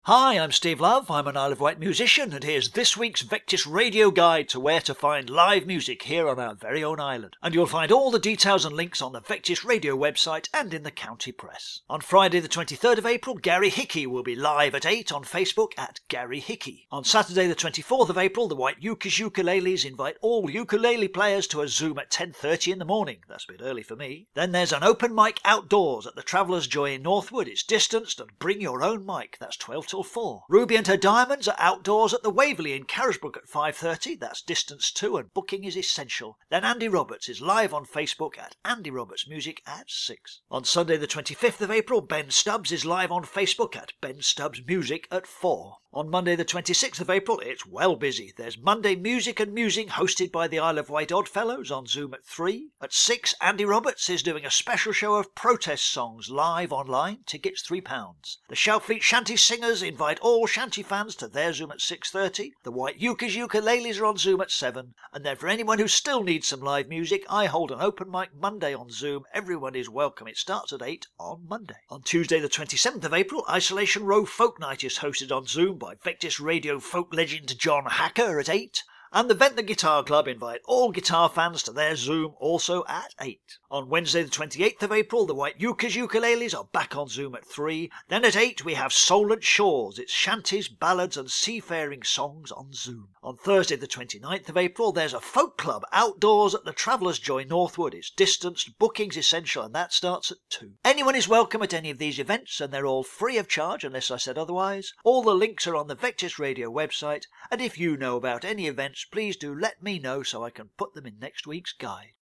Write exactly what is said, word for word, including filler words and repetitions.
Hi, I'm Steve Love, I'm an Isle of Wight musician, and here's this week's Vectis radio guide to where to find live music here on our very own island. And you'll find all the details and links on the Vectis radio website and in the county press. On Friday the twenty-third of April, Gary Hickey will be live at eight on Facebook at Gary Hickey. On Saturday the twenty-fourth of April, the Wight Ukers Ukuleles invite all ukulele players to a Zoom at ten thirty in the morning. That's a bit early for me. Then there's an open mic outdoors at the Traveller's Joy in Northwood. It's distanced and bring your own mic. That's twelve till four. Ruby and her Diamonds are outdoors at the Waverley in Carisbrooke at five thirty. That's distance too, and booking is essential. Then Andy Roberts is live on Facebook at Andy Roberts Music at six. On Sunday the twenty-fifth of April, Ben Stubbs is live on Facebook at Ben Stubbs Music at four. On Monday the twenty-sixth of April, it's well busy. There's Monday Music and Musing hosted by the Isle of Wight Oddfellows on Zoom at three. At six, Andy Roberts is doing a special show of protest songs live online. Tickets three pounds. The Shoutfleet Shanty Singers invite all Shanty fans to their Zoom at six thirty. The Wight Ukers Ukuleles are on Zoom at seven. And then for anyone who still needs some live music, I hold an open mic Monday on Zoom. Everyone is welcome. It starts at eight on Monday. On Tuesday the twenty-seventh of April, Isolation Row Folk Night is hosted on Zoom by Vectis Radio folk legend John Hacker at eight. And the Vent the Guitar Club invite all guitar fans to their Zoom also at eight. On Wednesday the twenty-eighth of April, the Wight Ukers Ukuleles are back on Zoom at three. Then at eight we have Solent Shores. It's shanties, ballads and seafaring songs on Zoom. On Thursday the twenty-ninth of April, there's a folk club outdoors at the Traveller's Joy Northwood. It's distanced, booking's essential, and that starts at two. Anyone is welcome at any of these events, and they're all free of charge unless I said otherwise. All the links are on the Vectis Radio website, and if you know about any events, please do let me know so I can put them in next week's guide.